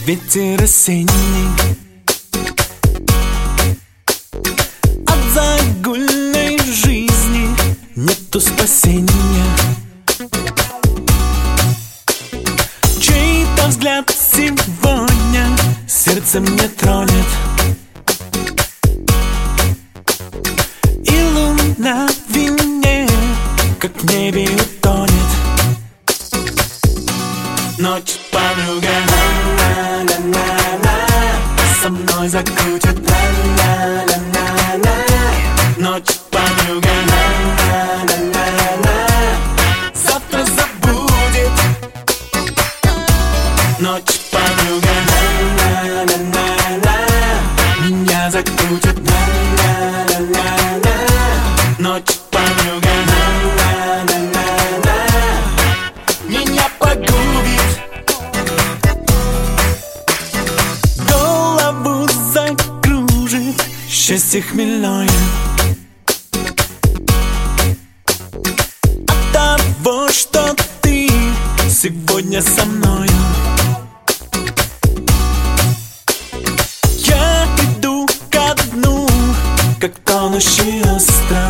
ветер осенний. От загульной жизни нету спасения. Чей-то взгляд сегодня сердце мне тронет, и луна в вине, как в небе утонет. Ночь, подруга, на-на-на-на, со мной закрутит, на-на-на-на. Ночь, подруга, на-на-на-на, завтра забудет. Ночь, подруга, на-на-на-на, меня закрутит, на-на-на-на. Ночь, подруга, на-на-на-на, меня погубит. Голову закружит счастье хмельное от того, что ты сегодня со мною. Я иду ко дну, как тонущий остров,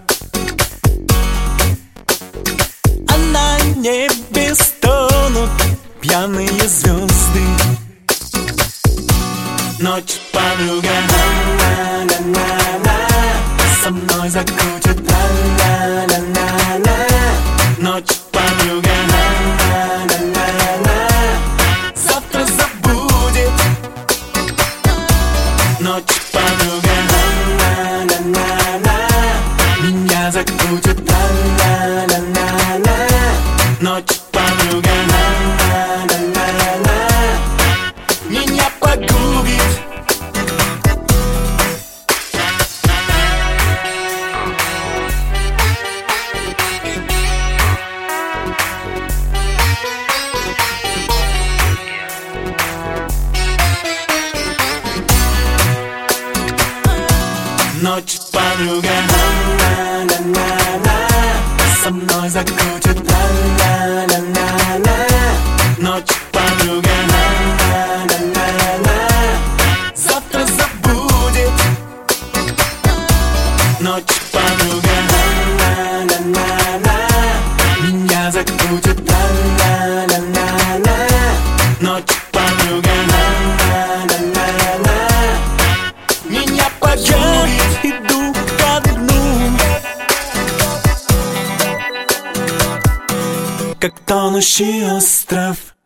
а на небе стонут пьяные звезды. Ночь, подруга, на-на-на-на, со мной закрутит, на-на-на-на. Ночь, подруга, на-на-на-на, завтра забудет. Ночь, подруга, на-на-на-на, меня закрутит, на-на-на-на. Ночь, подруга, на-на-на-на, меня погубит. Ночь, подруга, на-на-на-на, со мной закрутит, на-на-на-на. Ночь, подруга, на-на-на-на, завтра забудет. Ночь, подруга, на-на-на-на, меня закрутит, на-на-на-на. Ночь, подруга, на-на-на-на, меня погубит. Я иду ко дну, как тонущий остров.